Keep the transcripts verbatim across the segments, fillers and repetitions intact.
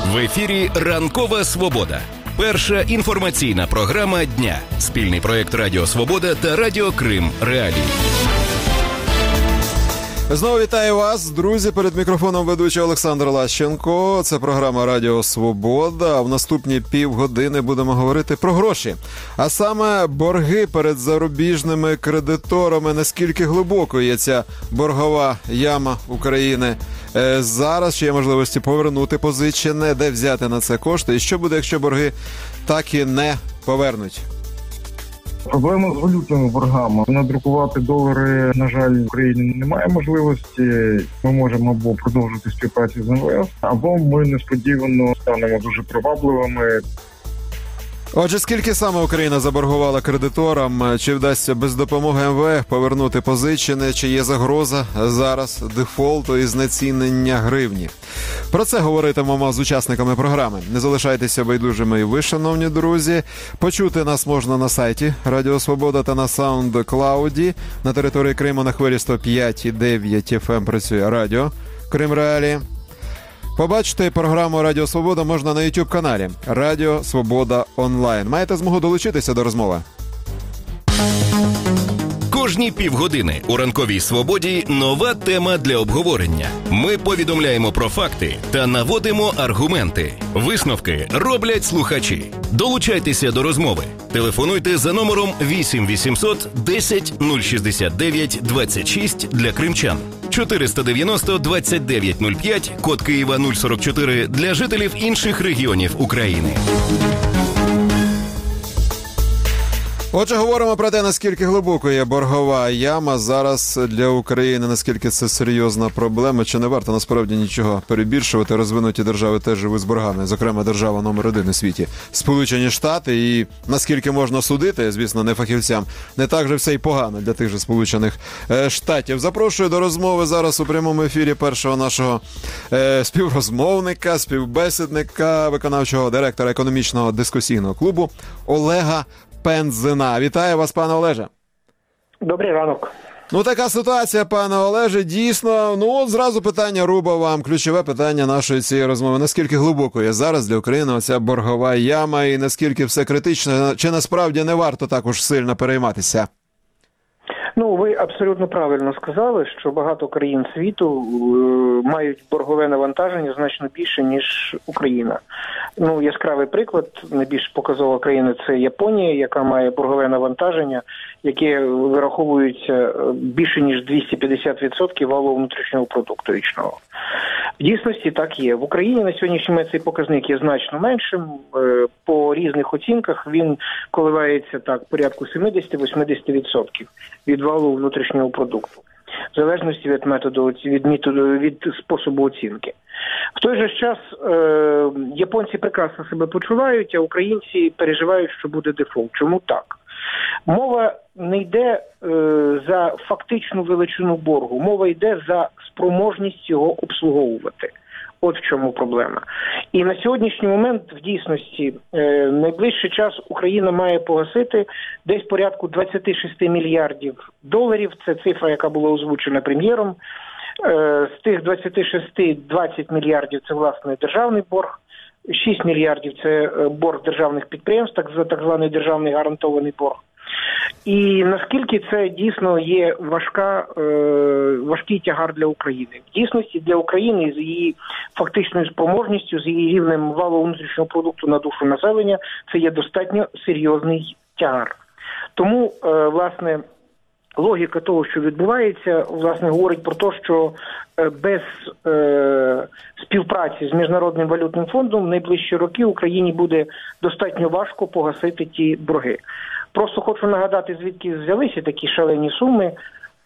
В ефірі «Ранкова Свобода». Перша інформаційна програма дня. Спільний проєкт Радіо Свобода та Радіо Крим Реалії. Знову вітаю вас, друзі. Перед мікрофоном ведучий Олександр Лащенко. Це програма Радіо Свобода. В наступні півгодини будемо говорити про гроші. А саме борги перед зарубіжними кредиторами. Наскільки глибокою є ця боргова яма України зараз? Чи є можливості повернути позичене? Де взяти на це кошти? І що буде, якщо борги так і не повернуть? Проблема з валютними боргами. Надрукувати долари, на жаль, в Україні немає можливості. Ми можемо або продовжити співпрацю з ем ве еф, або ми несподівано станемо дуже привабливими. Отже, скільки саме Україна заборгувала кредиторам? Чи вдасться без допомоги ем ве еф повернути позичене? Чи є загроза зараз дефолту і знецінення гривні? Про це говоритимемо з учасниками програми. Не залишайтеся байдужими і ви, шановні друзі. Почути нас можна на сайті Радіо Свобода та на SoundCloud. На території Криму на хвилі сто п'ять і дев'ять еф ем працює Радіо Крим Реалії. Побачити програму Радіо Свобода можна на YouTube-каналі Радіо Свобода Онлайн. Маєте змогу долучитися до розмови? Кожні півгодини у «Ранковій Свободі» нова тема для обговорення. Ми повідомляємо про факти та наводимо аргументи. Висновки роблять слухачі. Долучайтеся до розмови. Телефонуйте за номером вісім вісімсот десять нуль шістдесят дев'ять двадцять шість для кримчан. чотириста дев'яносто двадцять дев'ять нуль п'ять, код Києва нуль сорок чотири для жителів інших регіонів України. Отже, говоримо про те, наскільки глибокою є боргова яма зараз для України, наскільки це серйозна проблема, чи не варто насправді нічого перебільшувати. Розвинуті держави теж живуть з боргами, зокрема держава номер один у світі – Сполучені Штати, і наскільки можна судити, звісно, не фахівцям, не так же все й погано для тих же Сполучених Штатів. Запрошую до розмови зараз у прямому ефірі першого нашого е, співрозмовника, співбесідника, виконавчого директора економічного дискусійного клубу Олега Пензина. Вітаю вас, пане Олеже. Добрий ранок. Ну, така ситуація, пане Олеже, дійсно. Ну, от зразу питання руба вам, ключове питання нашої цієї розмови. Наскільки глибокою є зараз для України оця боргова яма і наскільки все критично, чи насправді не варто так уж сильно перейматися? Ну, ви абсолютно правильно сказали, що багато країн світу е, мають боргове навантаження значно більше, ніж Україна. Ну, яскравий приклад, найбільш показова країна – це Японія, яка має боргове навантаження, яке вираховується більше, ніж двісті п'ятдесят відсотків валового внутрішнього продукту річного. В дійсності так є. В Україні на сьогоднішній момент цей показник є значно меншим. По різних оцінках він коливається так порядку сімдесят-вісімдесят відсотків від валового внутрішнього продукту. В залежності від методу, від методу, від способу оцінки. В той же час е, японці прекрасно себе почувають, а українці переживають, що буде дефолт. Чому так? Мова не йде е, за фактичну величину боргу, мова йде за спроможність його обслуговувати. От в чому проблема. І на сьогоднішній момент, в дійсності, е, найближчий час Україна має погасити десь порядку двадцять шість мільярдів доларів. Це цифра, яка була озвучена прем'єром. Е, з тих двадцять шість – двадцять мільярдів – це, власне, державний борг. шість мільярдів – це борг державних підприємств, так, так званий державний гарантований борг. І наскільки це дійсно є важка, е, важкий тягар для України. В дійсності для України з її фактичною спроможністю, з її рівнем валового внутрішнього продукту на душу населення, це є достатньо серйозний тягар. Тому, е, власне, логіка того, що відбувається, власне, говорить про те, що без е, співпраці з Міжнародним валютним фондом в найближчі роки Україні буде достатньо важко погасити ті борги. Просто хочу нагадати, звідки взялися такі шалені суми. Е,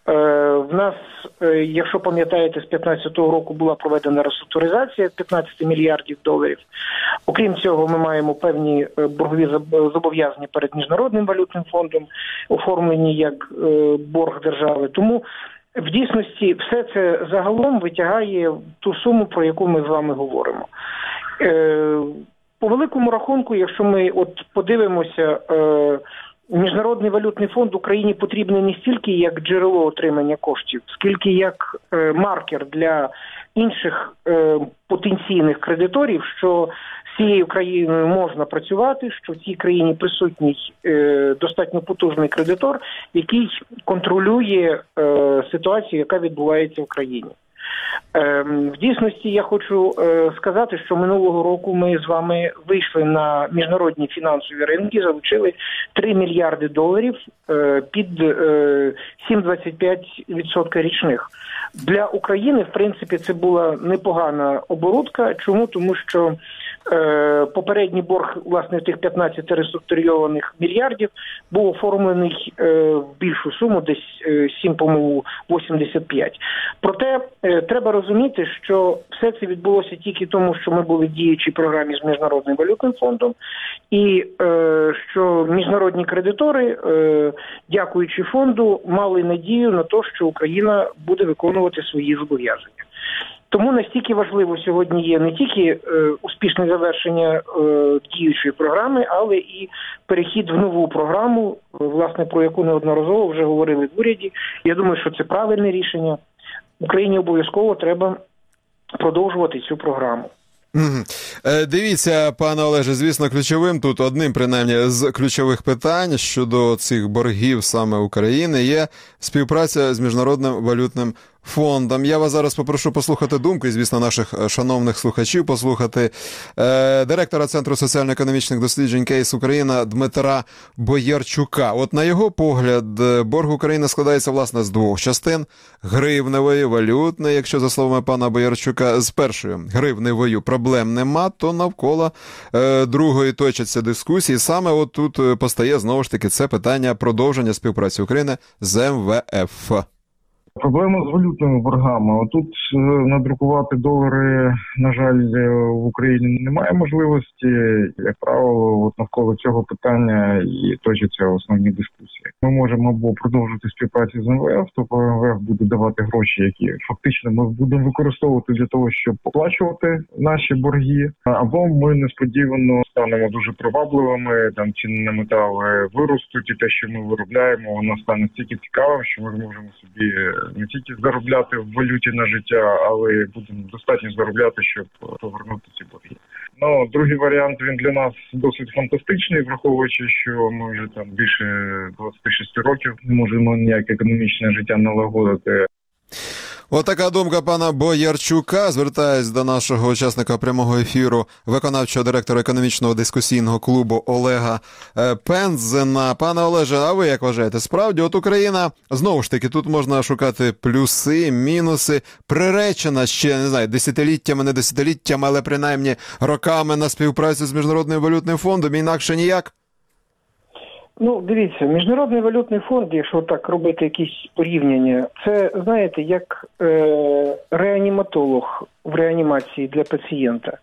в нас, е, якщо пам'ятаєте, з п'ятнадцятого року була проведена реструктуризація п'ятнадцять мільярдів доларів. Окрім цього, ми маємо певні боргові зобов'язання перед Міжнародним валютним фондом, оформлені як е, борг держави. Тому в дійсності все це загалом витягає ту суму, про яку ми з вами говоримо. Е, по великому рахунку, якщо ми от подивимося, е, Міжнародний валютний фонд Україні потрібний не стільки як джерело отримання коштів, скільки як е, маркер для інших е, потенційних кредиторів, що з цією країною можна працювати, що в цій країні присутній е, достатньо потужний кредитор, який контролює е, ситуацію, яка відбувається в країні. В дійсності я хочу сказати, що минулого року ми з вами вийшли на міжнародні фінансові ринки, залучили три мільярди доларів під сім цілих двадцять п'ять відсотка річних. Для України, в принципі, це була непогана оборудка. Чому? Тому що е, попередній борг, власне, тих п'ятнадцять реструктуризованих мільярдів був оформлений е, в більшу суму, десь е, сім, по-моєму, вісімдесят п'ять. Проте е, треба розуміти, що все це відбулося тільки тому, що ми були в діючій програмі з Міжнародним валютним фондом, і е, що міжнародні кредитори, е, дякуючи фонду, мали надію на те, що Україна буде виконувати свої зобов'язання. Тому настільки важливо сьогодні є не тільки е, успішне завершення е, діючої програми, але і перехід в нову програму, е, власне, про яку неодноразово вже говорили в уряді. Я думаю, що це правильне рішення. Україні обов'язково треба продовжувати цю програму. Угу. Е, дивіться, пане Олеже, звісно, ключовим тут, одним, принаймні, з ключових питань щодо цих боргів саме України є співпраця з Міжнародним валютним фондом. Я вас зараз попрошу послухати думку, і, звісно, наших шановних слухачів послухати е, директора Центру соціально-економічних досліджень «Кейс Україна» Дмитра Боярчука. От на його погляд, борг України складається, власне, з двох частин. Гривневої, валютної, якщо за словами пана Боярчука, з першою гривневою проблем нема, то навколо е, другої точаться дискусії. Саме от тут постає, знову ж таки, це питання продовження співпраці України з ем ве еф. Проблема з валютними боргами. Отут надрукувати долари, на жаль, в Україні немає можливості. Як правило, от навколо цього питання і точаться основні дискусії. Ми можемо або продовжити співпрацю з ем ве еф, тобто ем ве еф буде давати гроші, які фактично ми будемо використовувати для того, щоб оплачувати наші борги, або ми несподівано станемо дуже привабливими, там ціни на метали виростуть, і те, що ми виробляємо, воно стане стільки цікавим, що ми зможемо собі не тільки заробляти в валюті на життя, але й будемо достатньо заробляти, щоб повернути ці борги. Ну, другий варіант, він для нас досить фантастичний, враховуючи, що ми вже там більше двадцять шість років не можемо ніяке економічне життя налагодити. Отака думка пана Боярчука. Звертаюсь до нашого учасника прямого ефіру, виконавчого директора економічного дискусійного клубу Олега Пензена. Пане Олеже, а ви як вважаєте? Справді, от Україна, знову ж таки, тут можна шукати плюси, мінуси, приречена ще, не знаю, десятиліттями, не десятиліттями, але принаймні роками на співпрацю з Міжнародним валютним фондом, інакше ніяк? Ну, дивіться, Міжнародний валютний фонд, якщо так робити якісь порівняння, це, знаєте, як е, реаніматолог в реанімації для пацієнта.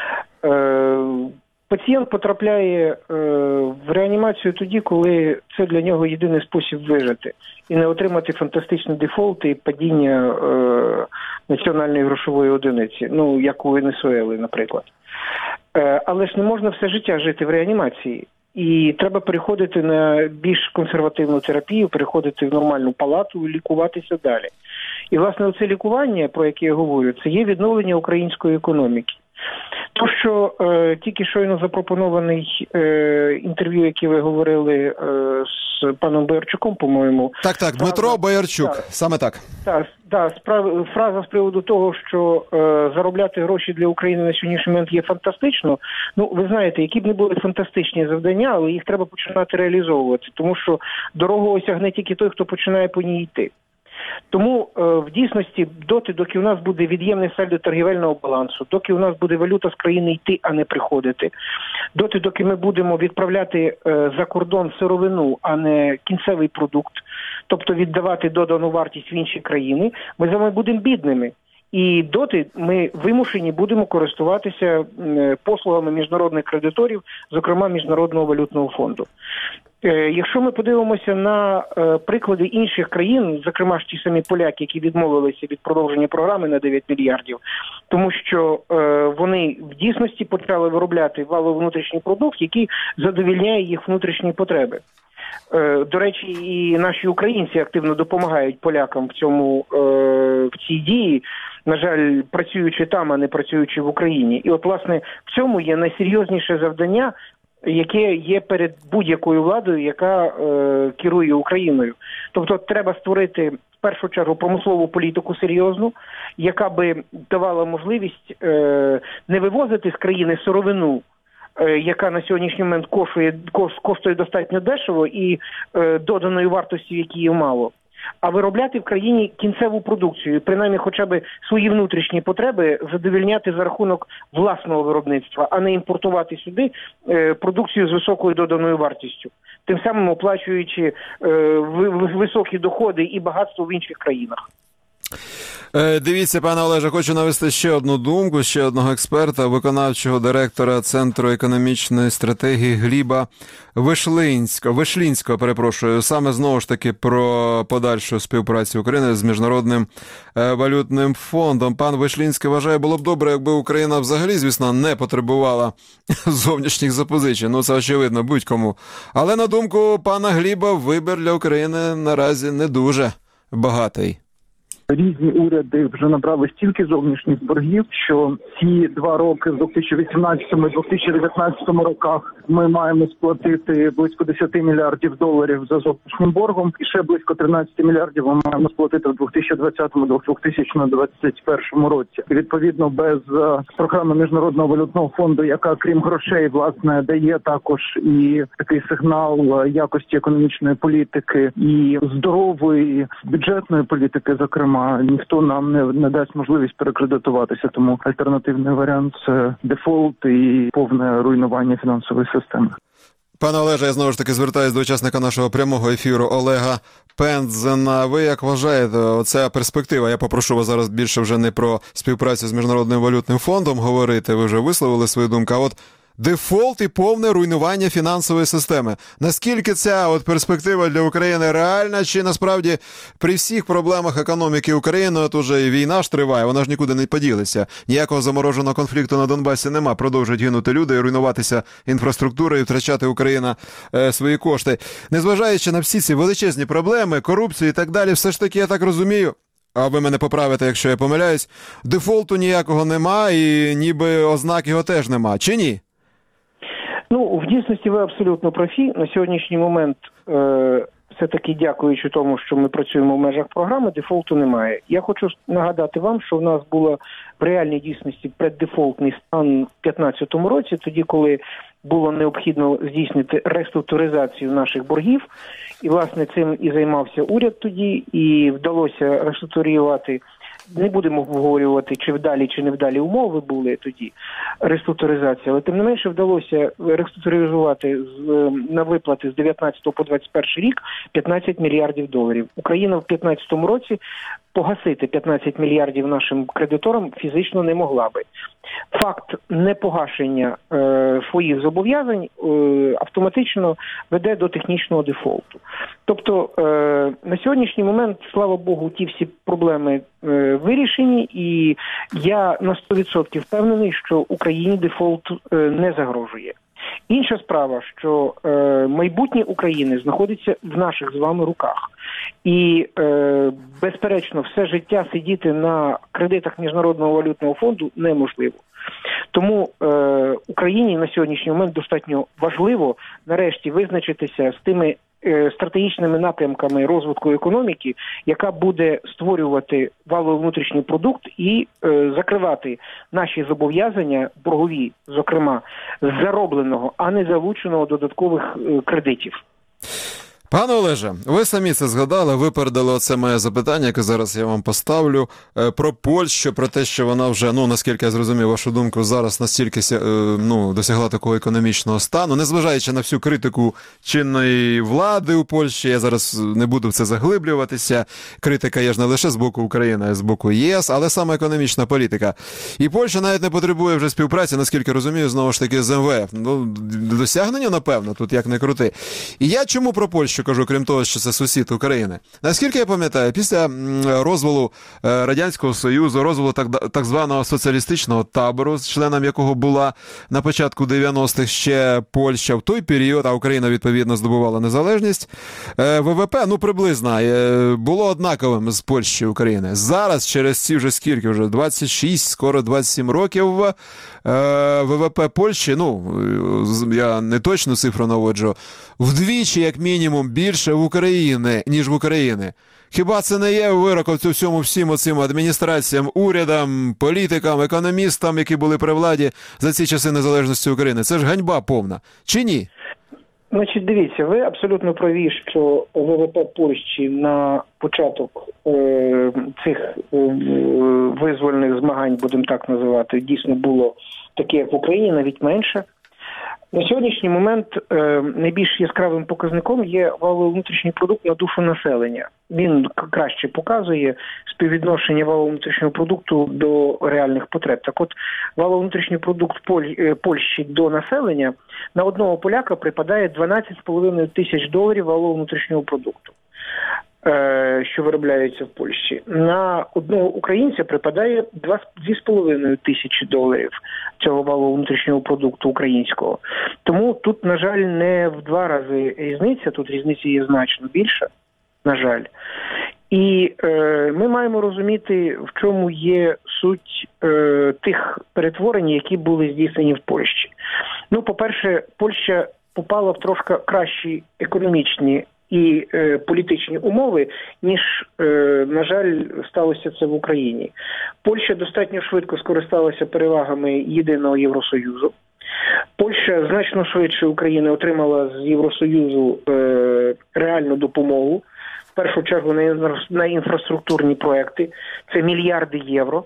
Е, пацієнт потрапляє е, в реанімацію тоді, коли це для нього єдиний спосіб вижити і не отримати фантастичні дефолти і падіння е, національної грошової одиниці, ну, як у Венесуели, наприклад. Е, але ж не можна все життя жити в реанімації. І треба переходити на більш консервативну терапію, переходити в нормальну палату і лікуватися далі. І, власне, оце лікування, про яке я говорю, це є відновлення української економіки. То, що е, тільки щойно запропонований е, інтерв'ю, яке ви говорили е, з паном Боярчуком, по-моєму. Так, так, Дмитро фраза, Боярчук, так, саме так. Так, так, справ, фраза з приводу того, що е, заробляти гроші для України на сьогоднішній момент є фантастично. Ну, ви знаєте, які б не були фантастичні завдання, але їх треба починати реалізовувати, тому що дорогу осягне тільки той, хто починає по ній йти. Тому е, в дійсності доти, доки у нас буде від'ємне сальдо торгівельного балансу, доки у нас буде валюта з країни йти, а не приходити, доти, доки ми будемо відправляти е, за кордон сировину, а не кінцевий продукт, тобто віддавати додану вартість в інші країни, ми з вами будемо бідними. І доти ми вимушені будемо користуватися послугами міжнародних кредиторів, зокрема Міжнародного валютного фонду. Якщо ми подивимося на приклади інших країн, зокрема ж ті самі поляки, які відмовилися від продовження програми на дев'ять мільярдів, тому що вони в дійсності почали виробляти валовий внутрішній продукт, який задовільняє їх внутрішні потреби. До речі, і наші українці активно допомагають полякам в цьому, в цій дії, на жаль, працюючи там, а не працюючи в Україні. І от, власне, в цьому є найсерйозніше завдання, яке є перед будь-якою владою, яка е, керує Україною. Тобто треба створити в першу чергу промислову політику серйозну, яка би давала можливість е, не вивозити з країни сировину, е, яка на сьогоднішній момент коштує, коштує достатньо дешево і е, доданої вартості, які є мало, а виробляти в країні кінцеву продукцію, принаймні хоча б свої внутрішні потреби задовольняти за рахунок власного виробництва, а не імпортувати сюди е, продукцію з високою доданою вартістю, тим самим оплачуючи е, високі доходи і багатство в інших країнах. Дивіться, пане Олеже, хочу навести ще одну думку, ще одного експерта, виконавчого директора Центру економічної стратегії Гліба Вишлинського, Вишлінського, перепрошую, саме знову ж таки про подальшу співпрацю України з Міжнародним валютним фондом. Пан Вишлінський вважає, було б добре, якби Україна взагалі, звісно, не потребувала зовнішніх запозичень. Ну, це очевидно будь-кому. Але, на думку пана Гліба, вибір для України наразі не дуже багатий. Різні уряди вже набрали стільки зовнішніх боргів, що ці два роки, в дві тисячі вісімнадцятому і дві тисячі дев'ятнадцятому роках, ми маємо сплатити близько десять мільярдів доларів за зовнішнім боргом, і ще близько тринадцять мільярдів ми маємо сплатити в дві тисячі двадцятому - дві тисячі двадцять першому році. І, відповідно, без програми Міжнародного валютного фонду, яка, крім грошей, власне, дає також і такий сигнал якості економічної політики і здорової бюджетної політики, зокрема, ніхто нам не, не дасть можливість перекредитуватися, тому альтернативний варіант – це дефолт і повне руйнування фінансової системи. Пане Олеже, я знову ж таки звертаюся до учасника нашого прямого ефіру Олега Пензена. Ви як вважаєте, оця перспектива, я попрошу вас зараз більше вже не про співпрацю з Міжнародним валютним фондом говорити, ви вже висловили свою думку, а от дефолт і повне руйнування фінансової системи. Наскільки ця от перспектива для України реальна, чи насправді при всіх проблемах економіки України, от уже і війна ж триває, вона ж нікуди не поділиться. Ніякого замороженого конфлікту на Донбасі нема, продовжують гинути люди і руйнуватися інфраструктура і втрачати Україна е, свої кошти. Незважаючи на всі ці величезні проблеми, корупцію і так далі, все ж таки, я так розумію, а ви мене поправите, якщо я помиляюсь, дефолту ніякого нема і ніби ознак його теж нема, чи ні? Ну, в дійсності ви абсолютно праві. На сьогоднішній момент, е, все-таки дякуючи тому, що ми працюємо в межах програми, дефолту немає. Я хочу нагадати вам, що в нас було в реальній дійсності преддефолтний стан в п'ятнадцятому році, тоді, коли було необхідно здійснити реструктуризацію наших боргів. І, власне, цим і займався уряд тоді, і вдалося реструктурувати. Не будемо обговорювати, чи вдалі, чи не вдалі умови були тоді реструктуризація, але тим не менше вдалося реструктуризувати з, на виплати з дев'ятнадцятого по двадцять перший рік п'ятнадцять мільярдів доларів. Україна в п'ятнадцятому році погасити п'ятнадцять мільярдів нашим кредиторам фізично не могла би. Факт непогашення е, своїх зобов'язань е, автоматично веде до технічного дефолту. Тобто е, на сьогоднішній момент, слава Богу, ті всі проблеми е, вирішені, і я на сто відсотків впевнений, що Україні дефолт е, не загрожує. Інша справа, що е, майбутнє України знаходиться в наших з вами руках. І, е, безперечно, все життя сидіти на кредитах Міжнародного валютного фонду неможливо. Тому е, Україні на сьогоднішній момент достатньо важливо нарешті визначитися з тими е, стратегічними напрямками розвитку економіки, яка буде створювати валовий внутрішній продукт і е, закривати наші зобов'язання боргові, зокрема, з заробленого, а не залученого додаткових е, кредитів. Пане Олеже, ви самі це згадали, випередили оце моє запитання, яке зараз я вам поставлю, про Польщу, про те, що вона вже, ну, наскільки я зрозумів вашу думку, зараз настільки, ну, досягла такого економічного стану, незважаючи на всю критику чинної влади у Польщі, я зараз не буду в це заглиблюватися, критика є ж не лише з боку України, а й з боку ЄС, але саме економічна політика. І Польща навіть не потребує вже співпраці, наскільки розумію, знову ж таки з ем ве еф. Ну, досягнення, напевно, тут як не крути. І я чому про Польщу дещо кажу, крім того, що це сусід України. Наскільки я пам'ятаю, після розвалу Радянського Союзу, розвалу так, так званого соціалістичного табору, з членом якого була на початку дев'яностих ще Польща, в той період, а Україна, відповідно, здобувала незалежність, ВВП, ну, приблизно, було однаковим з Польщі і України. Зараз, через ці вже скільки, вже двадцять шість, скоро двадцять сім років, ВВП Польщі, ну, я не точну цифру наводжу, вдвічі, як мінімум, більше в Україні, ніж в Україні. Хіба це не є вироком всьому всім оцим адміністраціям, урядам, політикам, економістам, які були при владі за ці часи незалежності України? Це ж ганьба повна. Чи ні? Значить, дивіться, ви абсолютно праві, що ВВП Польщі на початок е, цих е, визвольних змагань, будемо так називати, дійсно було таке, як в Україні, навіть менше. На сьогоднішній момент е, найбільш яскравим показником є валовий внутрішній продукт на душу населення. Він краще показує співвідношення валового внутрішнього продукту до реальних потреб. Так от, валовий внутрішній продукт Поль, Польщі до населення на одного поляка припадає дванадцять з половиною тисяч доларів валового внутрішнього продукту, е, що виробляються в Польщі. На одного українця припадає дві з половиною тисячі доларів цього валового внутрішнього продукту українського. Тому тут, на жаль, не в два рази різниця, тут різниця є значно більша, на жаль. І е, ми маємо розуміти, в чому є суть е, тих перетворень, які були здійснені в Польщі. Ну, по-перше, Польща попала в трошки кращі економічні і е, політичні умови, ніж, е, на жаль, сталося це в Україні. Польща достатньо швидко скористалася перевагами єдиного Євросоюзу. Польща значно швидше України отримала з Євросоюзу е, реальну допомогу, в першу чергу на, на інфраструктурні проекти, це мільярди євро.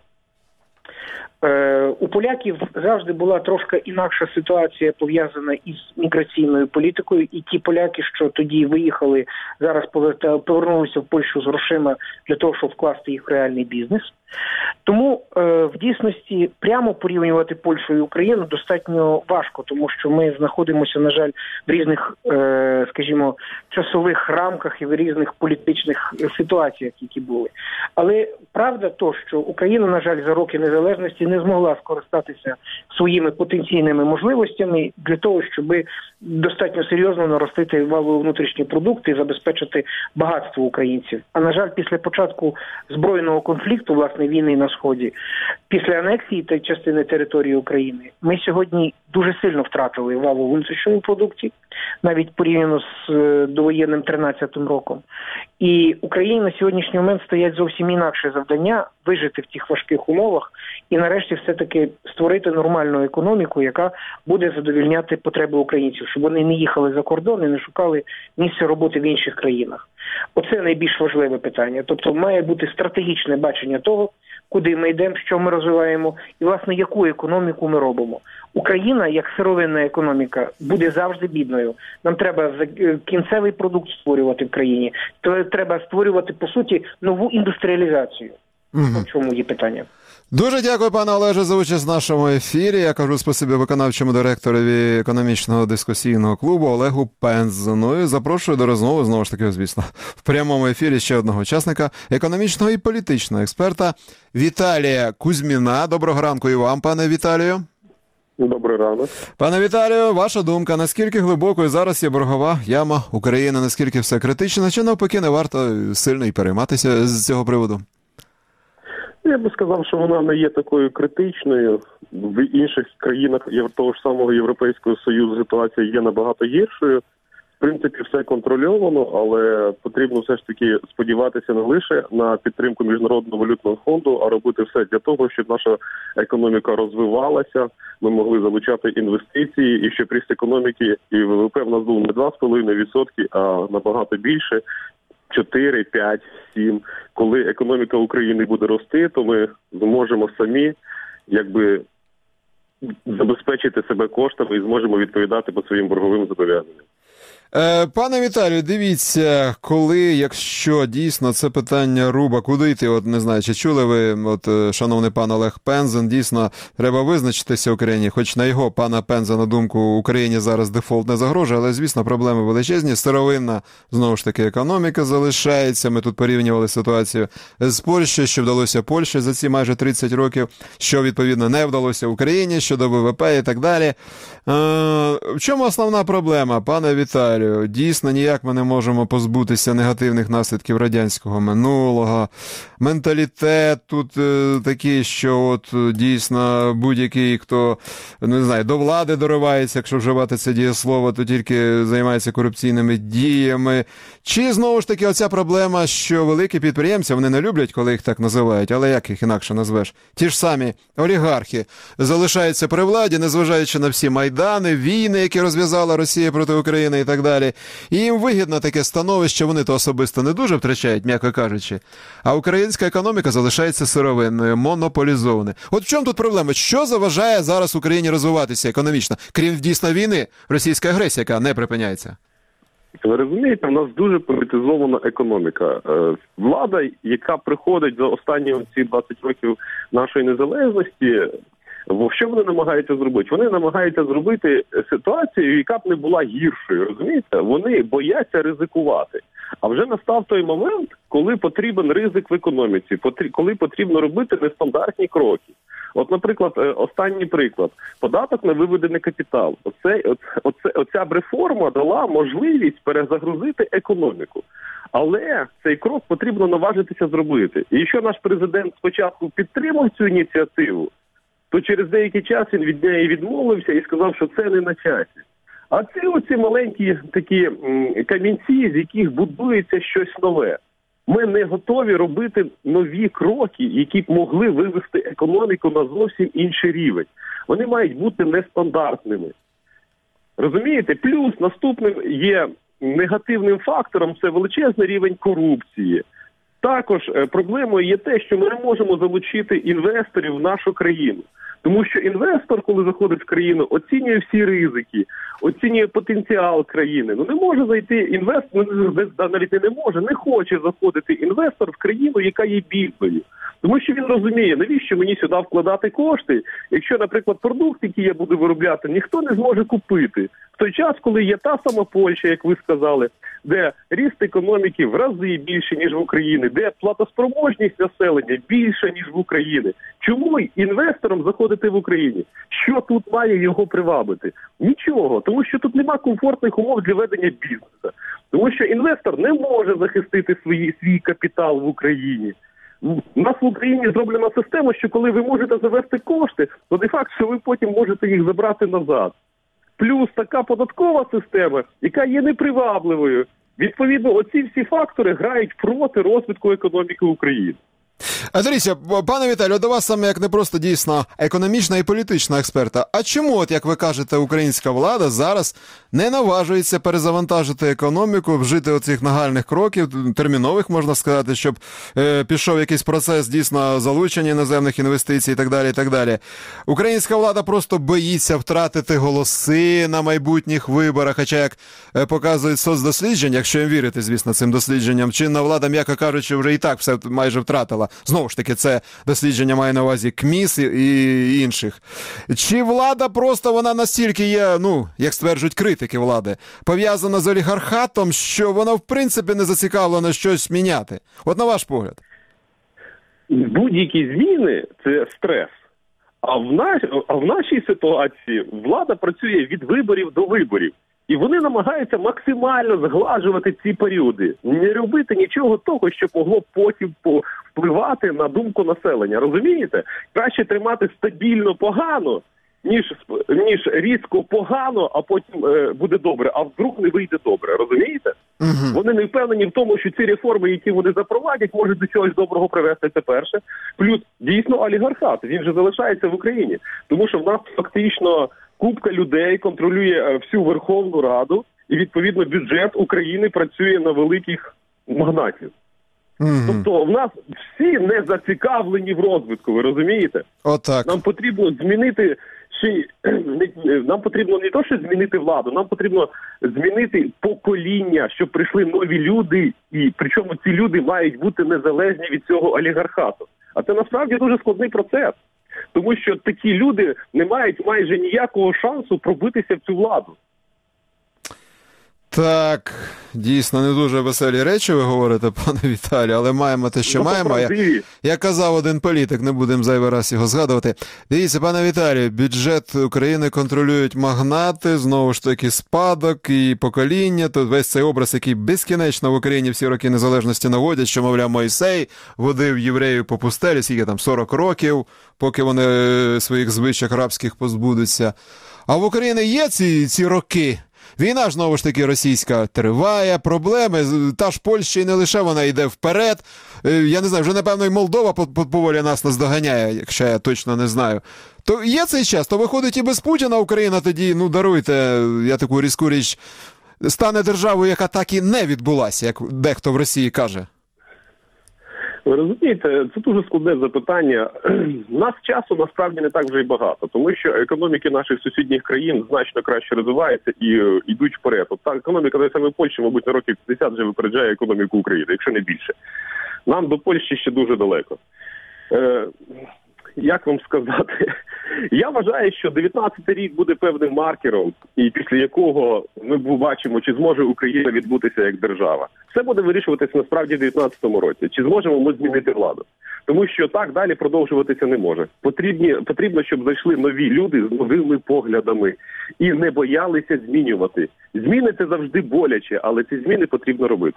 У поляків завжди була трошки інакша ситуація, пов'язана із міграційною політикою, і ті поляки, що тоді виїхали, зараз повернулися в Польщу з грошима для того, щоб вкласти їх в реальний бізнес. Тому в дійсності прямо порівнювати Польщу і Україну достатньо важко, тому що ми знаходимося, на жаль, в різних, скажімо, часових рамках і в різних політичних ситуаціях, які були. Але правда то, що Україна, на жаль, за роки незалежності не змогла скористатися своїми потенційними можливостями для того, щоб достатньо серйозно наростити валовий внутрішній продукт і забезпечити багатство українців. А, на жаль, після початку збройного конфлікту, власне, війни на Сході, після анексії та частини території України, ми сьогодні дуже сильно втратили валовий внутрішній продукті, навіть порівняно з довоєнним тринадцятим роком. І Україні на сьогоднішній момент стоять зовсім інакше завдання вижити в тих важких умовах і нарешті все-таки створити нормальну економіку, яка буде задовольняти потреби українців, щоб вони не їхали за кордон і не шукали місця роботи в інших країнах. Оце найбільш важливе питання. Тобто має бути стратегічне бачення того, куди ми йдемо, що ми розвиваємо і, власне, яку економіку ми робимо. Україна, як сировинна економіка, буде завжди бідною. Нам треба кінцевий продукт створювати в країні. Треба створювати, по суті, нову індустріалізацію. Угу. В чому є питання? Дуже дякую, пане Олеже, за участь в нашому ефірі. Я кажу спасибі виконавчому директорові економічного дискусійного клубу Олегу Пензу. Ну і запрошую до розмови, знову ж таки, звісно, в прямому ефірі ще одного учасника, економічного і політичного експерта Віталія Кузьміна. Доброго ранку і вам, пане Віталію. Добрий ранок. Пане Віталію, ваша думка, наскільки глибокою зараз є боргова яма України, наскільки все критично, чи навпаки не варто сильно і перейматися з цього приводу? Я би сказав, що вона не є такою критичною. В інших країнах того ж самого Європейського Союзу ситуація є набагато гіршою. В принципі, все контрольовано, але потрібно все ж таки сподіватися не лише на підтримку Міжнародного валютного фонду, а робити все для того, щоб наша економіка розвивалася, ми могли залучати інвестиції, і щоб ріст економіки і ВВП в нас був не два з половиною відсотки, а набагато більше. чотири, п'ять, сім. Коли економіка України буде рости, то ми зможемо самі якби забезпечити себе коштами і зможемо відповідати по своїм борговим зобов'язанням. Е, пане Віталію, дивіться, коли, якщо дійсно це питання руба, куди йти, от не знаю, чи чули ви, от шановний пан Олег Пензен, дійсно треба визначитися Україні, хоч на його, пана Пензена, думку, Україні зараз дефолт не загрожує, але, звісно, проблеми величезні, сировинна, знову ж таки, економіка залишається, ми тут порівнювали ситуацію з Польщею, що вдалося Польщі за ці майже тридцять років, що, відповідно, не вдалося Україні, щодо ВВП і так далі. Е, в чому основна проблема, пане Віталію? Дійсно, ніяк ми не можемо позбутися негативних наслідків радянського минулого. Менталітет тут е, такий, що от дійсно будь-який, хто, не знаю, до влади доривається, якщо вживати це дієслово, то тільки займається корупційними діями. Чи, знову ж таки, оця проблема, що великі підприємці, вони не люблять, коли їх так називають, але як їх інакше назвеш? Ті ж самі олігархи залишаються при владі, незважаючи на всі майдани, війни, які розв'язала Росія проти України і так далі. І їм вигідно таке становище, вони то особисто не дуже втрачають, м'яко кажучи. А українська економіка залишається сировинною, монополізованою. От в чому тут проблема? Що заважає зараз Україні розвиватися економічно, крім дійсно війни, російська агресія, яка не припиняється? Ви розумієте, у нас дуже політизована економіка. Влада, яка приходить за останні ці двадцять років нашої незалежності, що вони намагаються зробити? Вони намагаються зробити ситуацію, яка б не була гіршою, розумієте? Вони бояться ризикувати. А вже настав той момент, коли потрібен ризик в економіці, коли потрібно робити нестандартні кроки. От, наприклад, останній приклад. Податок на виведений капітал. Оце, оце, оця б реформа дала можливість перезагрузити економіку. Але цей крок потрібно наважитися зробити. І якщо наш президент спочатку підтримав цю ініціативу, то через деякий час він від неї відмовився і сказав, що це не на часі. А це оці маленькі такі м, камінці, з яких будується щось нове. Ми не готові робити нові кроки, які б могли вивести економіку на зовсім інший рівень. Вони мають бути нестандартними. Розумієте? Плюс наступним є негативним фактором – це величезний рівень корупції. Також проблемою є те, що ми не можемо залучити інвесторів в нашу країну. Тому що інвестор, коли заходить в країну, оцінює всі ризики, оцінює потенціал країни. Ну не може зайти інвестор, навіть не може, не хоче заходити інвестор в країну, яка є бідною. Тому що він розуміє, навіщо мені сюди вкладати кошти, якщо, наприклад, продукт, який я буду виробляти, ніхто не зможе купити. В той час, коли є та сама Польща, як ви сказали, де ріст економіки в рази більше, ніж в Україні, де платоспроможність населення більша, ніж в Україні. Чому інвесторам заходити в Україні? Що тут має його привабити? Нічого, тому що тут нема комфортних умов для ведення бізнесу. Тому що інвестор не може захистити свої, свій капітал в Україні. У нас в Україні зроблена система, що коли ви можете завести кошти, то де-факто ви потім можете їх забрати назад. Плюс така податкова система, яка є непривабливою. Відповідно, оці всі фактори грають проти розвитку економіки України. А дивіться, пане Віталію, до вас саме як не просто дійсно економічна і політична експерта. А чому, от як ви кажете, українська влада зараз не наважується перезавантажити економіку, вжити оцих нагальних кроків, термінових, можна сказати, щоб е, пішов якийсь процес дійсно залучення іноземних інвестицій і так далі, і так далі. Українська влада просто боїться втратити голоси на майбутніх виборах, хоча, як е, показують соцдослідження, якщо їм вірити, звісно, цим дослідженням, чинна влада, м'яко кажучи, вже і так все майже втратила. Знову ж таки, це дослідження має на увазі КМІС і інших. Чи влада просто, вона настільки є, ну, як стверджують критики влади, пов'язана з олігархатом, що вона, в принципі, не зацікавлена щось міняти? От на ваш погляд. Будь-які зміни – це стрес. А в, наш, а в нашій ситуації влада працює від виборів до виборів. І вони намагаються максимально зглажувати ці періоди. Не робити нічого того, що могло потім впливати на думку населення. Розумієте? Краще тримати стабільно погано, ніж, ніж різко погано, а потім е, буде добре, а вдруг не вийде добре. Розумієте? Угу. Вони не впевнені в тому, що ці реформи, які вони запровадять, можуть до чогось доброго привести, це перше. Плюс, дійсно, олігархат. Він же залишається в Україні. Тому що в нас фактично купка людей контролює всю Верховну Раду, і, відповідно, бюджет України працює на великих магнатів. Mm-hmm. Тобто в нас всі не зацікавлені в розвитку, ви розумієте? Отак. Нам потрібно змінити чи нам потрібно не то, що змінити владу, нам потрібно змінити покоління, щоб прийшли нові люди, і причому ці люди мають бути незалежні від цього олігархату. А це насправді дуже складний процес, тому що такі люди не мають майже ніякого шансу пробитися в цю владу. Так, дійсно, не дуже веселі речі ви говорите, пане Віталію, але маємо те, що ну, маємо. Я, як казав один політик, не будемо зайвий раз його згадувати. Дивіться, пане Віталію, бюджет України контролюють магнати, знову ж таки спадок і покоління. Тут весь цей образ, який безкінечно в Україні всі роки незалежності наводять, що, мовляв, Мойсей водив євреїв по пустелі, скільки там, сорок років, поки вони своїх звичок рабських позбудуться. А в Україні є ці, ці роки? Війна ж, знову ж таки, російська триває, проблеми, та ж Польща і не лише, вона йде вперед. Я не знаю, вже, напевно, і Молдова поволі нас наздоганяє, якщо я точно не знаю. То є цей час, то виходить і без Путіна Україна тоді, ну, даруйте, я таку різку річ, стане державою, яка так і не відбулася, як дехто в Росії каже. Ви розумієте, це дуже складне запитання. У нас часу насправді не так вже й багато, тому що економіки наших сусідніх країн значно краще розвиваються і е, йдуть вперед. От та економіка навіть саме Польщі, мабуть, на років п'ятдесят вже випереджає економіку України, якщо не більше. Нам до Польщі ще дуже далеко. Е, як вам сказати? Я вважаю, що дев'ятнадцятий рік буде певним маркером, і після якого ми побачимо, чи зможе Україна відбутися як держава. Все буде вирішуватися насправді в дев'ятнадцятому році. Чи зможемо ми змінити владу? Тому що так далі продовжуватися не може. Потрібні, потрібно, щоб зайшли нові люди з новими поглядами і не боялися змінювати. Зміни – це завжди боляче, але ці зміни потрібно робити.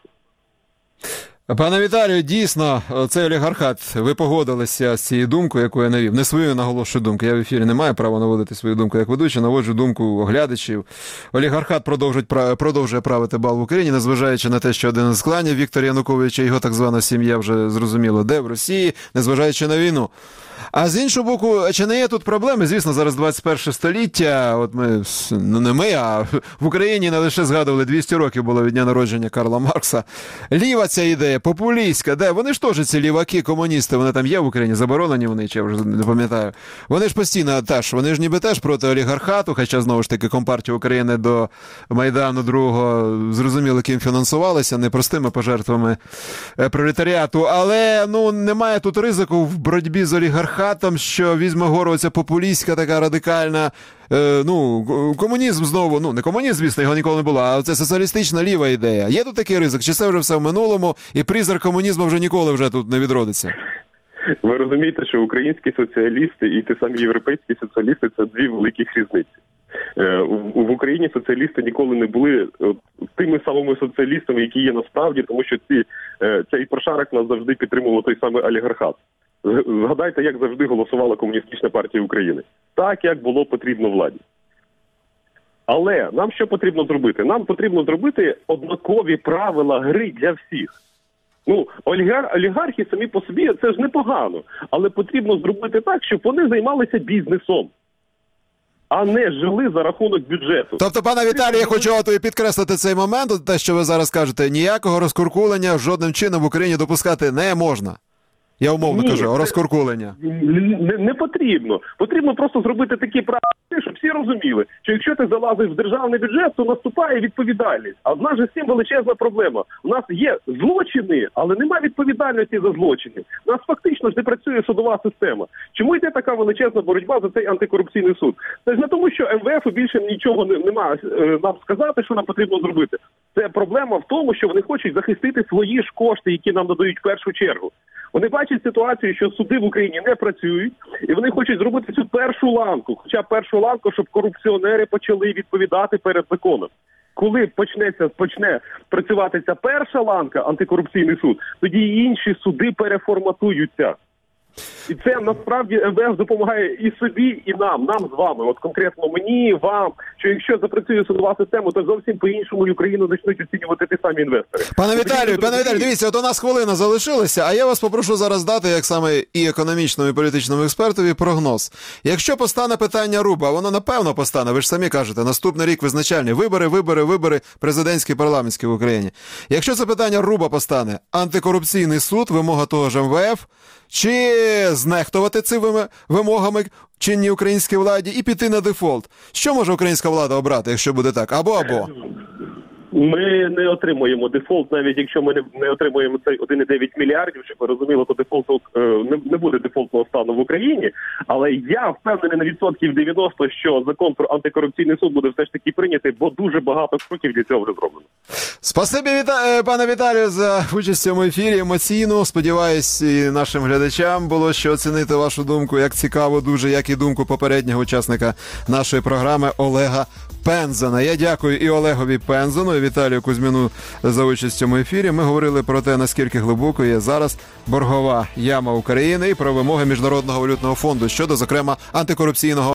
Пане Віталію, дійсно, цей олігархат, ви погодилися з цією думкою, яку я навів. Не свою наголошую думку, я в ефірі не маю права наводити свою думку як ведучий, наводжу думку оглядачів. Олігархат продовжує правити бал в Україні, незважаючи на те, що один із кланів Віктора Януковича і його так звана сім'я вже зрозуміло, де в Росії, незважаючи на війну. А з іншого боку, чи не є тут проблеми? Звісно, зараз двадцять перше століття, от ми, ну не ми, а в Україні не лише згадували двісті років було від дня народження Карла Маркса. Ліва ця ідея, популістська, де? Вони ж теж ці ліваки, комуністи, вони там є в Україні, заборонені вони, чи я вже не пам'ятаю. Вони ж постійно теж, вони ж ніби теж проти олігархату, хоча, знову ж таки, Компартія України до Майдану другого зрозуміло, ким фінансувалися, не простими пожертвами пролетаріату, але, ну, немає тут ризику в боротьбі з олігархатом, хатам, що візьме гору оця популістська, така радикальна, е, ну, комунізм знову, ну, не комунізм, звісно, його ніколи не було, а це соціалістична ліва ідея. Є тут такий ризик? Чи це вже все в минулому, і призрак комунізму вже ніколи вже тут не відродиться? Ви розумієте, що українські соціалісти і ті самі європейські соціалісти – це дві великих різниці. В Україні соціалісти ніколи не були тими самими соціалістами, які є насправді, тому що ці, цей прошарок нас завжди підтримував той самий олігархат. Згадайте, як завжди голосувала Комуністична партія України. Так, як було потрібно владі. Але нам що потрібно зробити? Нам потрібно зробити однакові правила гри для всіх. Ну, олігар, олігархи самі по собі – це ж непогано. Але потрібно зробити так, щоб вони займалися бізнесом, а не жили за рахунок бюджету. Тобто, пане Віталію, я хочу от підкреслити цей момент, те, що ви зараз кажете, ніякого розкуркулення жодним чином в Україні допускати не можна. Я умовно Ні, кажу, розкуркулення. Не, не потрібно. Потрібно просто зробити такі правила, щоб всі розуміли, що якщо ти залазиш в державний бюджет, то наступає відповідальність. А в нас же з цим величезна проблема. У нас є злочини, але немає відповідальності за злочини. У нас фактично ж не працює судова система. Чому йде така величезна боротьба за цей антикорупційний суд? Це ж не тому, що ем ве ефу більше нічого не, немає нам сказати, що нам потрібно зробити. Це проблема в тому, що вони хочуть захистити свої ж кошти, які нам надають в першу чергу. Вони бачать ситуацію, що суди в Україні не працюють, і вони хочуть зробити цю першу ланку, хоча б першу ланку, щоб корупціонери почали відповідати перед законом. Коли почнеться, почне працювати ця перша ланка, антикорупційний суд, тоді і інші суди переформатуються. І це насправді ем ве еф допомагає і собі, і нам, нам з вами, от конкретно мені, вам, що якщо запрацює судова система, то зовсім по-іншому Україну почнуть оцінювати ті самі інвестори. Пане Віталію, пане Віталію, дивіться, от у нас хвилина залишилася, а я вас попрошу зараз дати, як саме і економічному, і політичному експертові, прогноз. Якщо постане питання руба, воно напевно постане, ви ж самі кажете, наступний рік визначальні вибори, вибори, вибори, президентські, парламентські в Україні. Якщо це питання руба постане, антикорупційний суд, вимога того ж ем ве еф, чи знехтувати цими вимогами чинній українській владі і піти на дефолт. Що може українська влада обрати, якщо буде так? Або-або. Ми не отримуємо дефолт, навіть якщо ми не, не отримуємо цей один цілих дев'ять мільярдів, щоб ви розуміли, то дефолту е, не, не буде дефолтного стану в Україні. Але я впевнений на відсотків дев'яносто, що закон про антикорупційний суд буде все ж таки прийнятий, бо дуже багато кроків для цього вже зроблено. Спасибі, Віта... пане Віталію, за участь в цьому ефірі емоційно. Сподіваюсь, і нашим глядачам було що оцінити вашу думку, як цікаво дуже, як і думку попереднього учасника нашої програми Олега Пензена. Я дякую і Олегові Пензену, і Віталію Кузьміну за участь в цьому ефірі. Ми говорили про те, наскільки глибокою є зараз боргова яма України і про вимоги Міжнародного валютного фонду щодо, зокрема, антикорупційного